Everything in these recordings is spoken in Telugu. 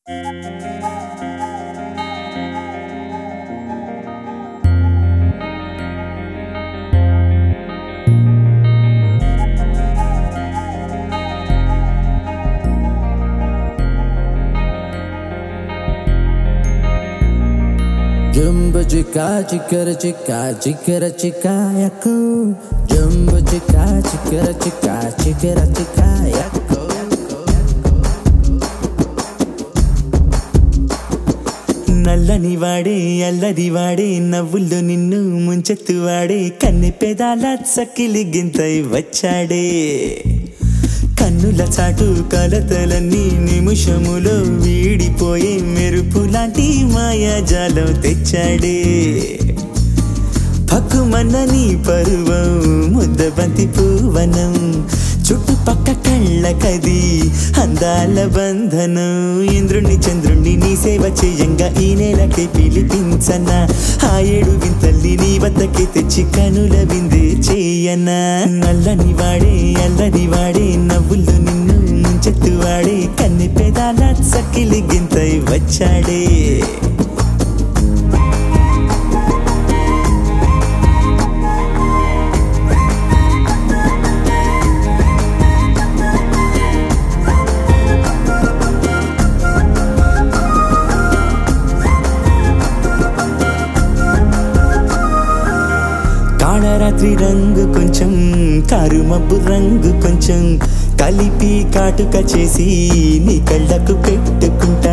Jumbo chica, chicara chica, chicara chica, yako. Jumbo chica, chicara chica, chicara chica, yako. నల్లని వాడే అల్లరి వాడే నవ్వుల్లో నిన్ను ముంచెత్తువాడే కన్నె పెదాల సకిలి గింతై వచ్చాడే కన్నుల చాటు కలతలన్నీ నిమిషములో వీడిపోయే మెరుపు లాంటి మాయాజాలం తెచ్చాడే పక్కుమన్న నీ పరువం ముద్దబంతి పూవనం చుట్టుపక్క కళ్ళకది అందాల బంధనం ఇంద్రుణ్ణి చంద్రుణ్ణి నీ సేవ చేయంగా ఈ నేలకి పిలిపించనా ఆ ఏడు వింతల్ని నీ వద్దకి తెచ్చి కనుల విందే చేయనా నల్లని వాడే అల్లరి వాడే నవ్వుల్లో నిన్ను ముంచెత్తువాడే కన్నె పెదాల సకిలి గింతై వచ్చాడే కాళరాత్రి రంగు కొంచెం కారు మబ్బు రంగు కొంచెం కలిపి కాటుక చేసి నీ కళ్ళకు పెట్టుకుంటా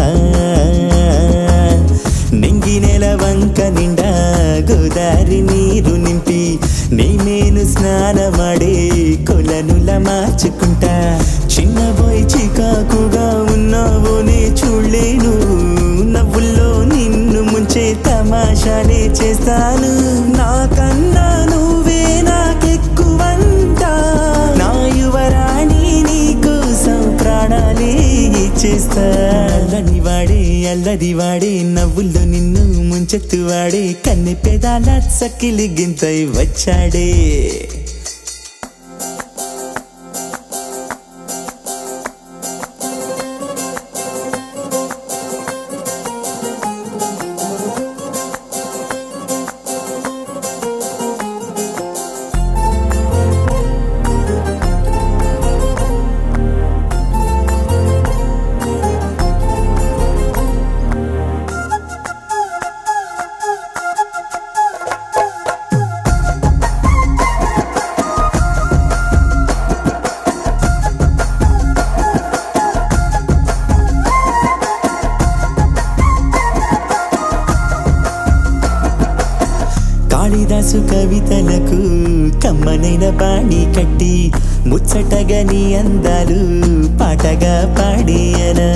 నింగి నెల వంక నిండా గోదారి నీరు నింపి నీ నేను స్నానమాడే కొలనుల మార్చుకుంటా చిన్నబోయి చికాకుగా ఉన్నావో నే చూడలేను నవ్వుల్లో నిన్ను ముంచే తమాషాలే చేస్తాను నాకన్నా నువ్వే నాకెక్కువంట నా యువరాణి నీ కోసం ప్రాణాలే చేస్తా అల్లని వాడే అల్లరి వాడే నవ్వుల్లో నిన్ను ముంచెత్తువాడే కన్నె పెదాల సకిలి గింతై వచ్చాడే కాళిదాసు కవితలకు కమ్మనైన బాణి కట్టి ముచ్చటగా నీ అందాలు పాటగా పాడేయనా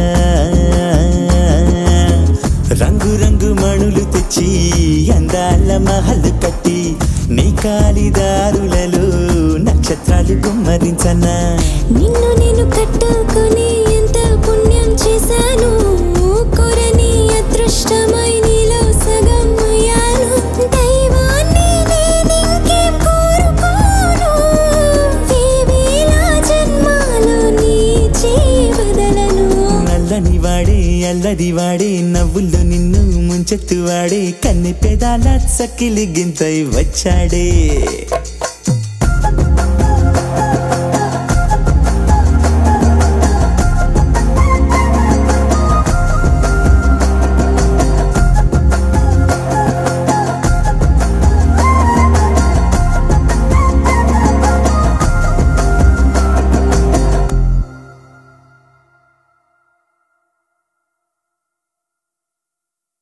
రంగు రంగు మణులు తెచ్చి అందాల మహల్ కట్టి నీ కాలిదారులలో నక్షత్రాలు గుమ్మరించనా నిన్ను నేను కట్టుకుని ఎంత పుణ్యం చేశాను కోరని అదృష్టమై నీలో సగం అయ్యాను దైవాన్ని నేనింకేం కోరుకోను వేవేల జన్మాలు నీ జీవదలను నల్లని వాడే అల్లరి వాడే నవ్వుల్లో నిన్ను ముంచెత్తువాడే కన్నె పెదాల సకిలి గింతై వచ్చాడే